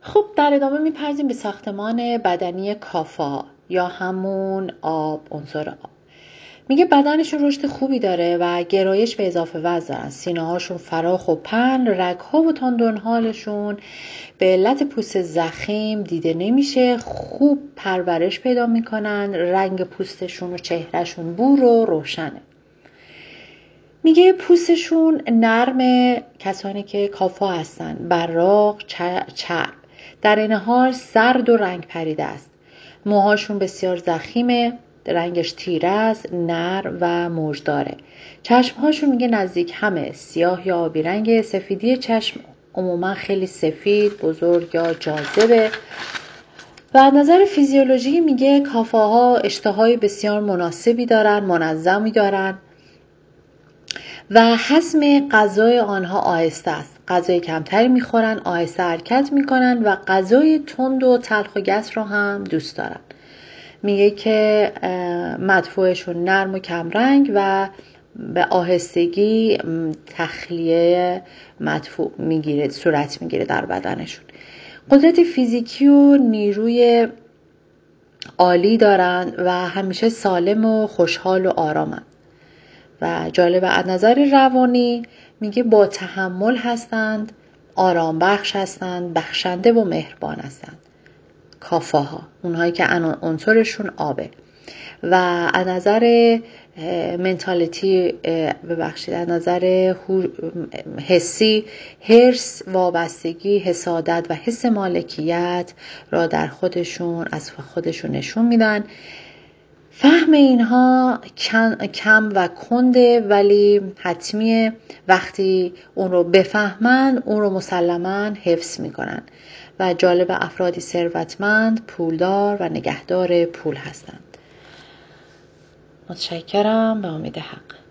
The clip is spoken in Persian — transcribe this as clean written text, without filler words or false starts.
خب در ادامه میپردازیم به ساختمان بدنی کافه‌ها یا همون عنصر آب. میگه بدنشون رشد خوبی داره و گرایش به اضافه وزن دارن. سینه هاشون فراخ و پهن، رگ‌ها و تاندونهالشون به علت پوست ضخیم دیده نمیشه، خوب پرورش پیدا میکنن، رنگ پوستشون و چهرهشون بور و روشنه. میگه پوستشون نرمه، کسانی که کافا هستن، براق، چرب، در این حال سرد و رنگ پریده است. موهاشون بسیار ضخیمه، رنگش تیره است، نرم و موجداره. چشمهاشون میگه نزدیک همه، سیاه یا آبی رنگ. سفیدی چشم عموما خیلی سفید، بزرگ یا جاذبه. و از نظر فیزیولوژی میگه کافه‌ها اشتهای بسیار مناسبی دارن، منظمی دارن و هضم غذای آنها آهسته است. غذای کمتری میخورن، آهسته حرکت میکنن و غذای تند و تلخ و گس رو هم دوست دارن. میگه که مدفوعشون نرم و کمرنگ و به آهستگی تخلیه مدفوع میگیره، صورت میگیره در بدنشون. قدرت فیزیکی و نیروی عالی دارن و همیشه سالم و خوشحال و آرامن. و جالبه از نظر روانی میگه با تحمل هستند، آرام بخش هستند، بخشنده و مهربان هستند. کافه‌ها اونهایی که عنصرشون آبه. و از نظر منتالیتی از نظر حسی، حرص، وابستگی، حسادت و حس مالکیت را در خودشون از خودشون نشون میدن. فهم اینها کم و کنده ولی حتمیه. وقتی اون رو بفهمن اون رو مسلماً حفظ میکنن. و جالب افرادی ثروتمند، پولدار و نگهدار پول هستند. متشکرم. به امید حق.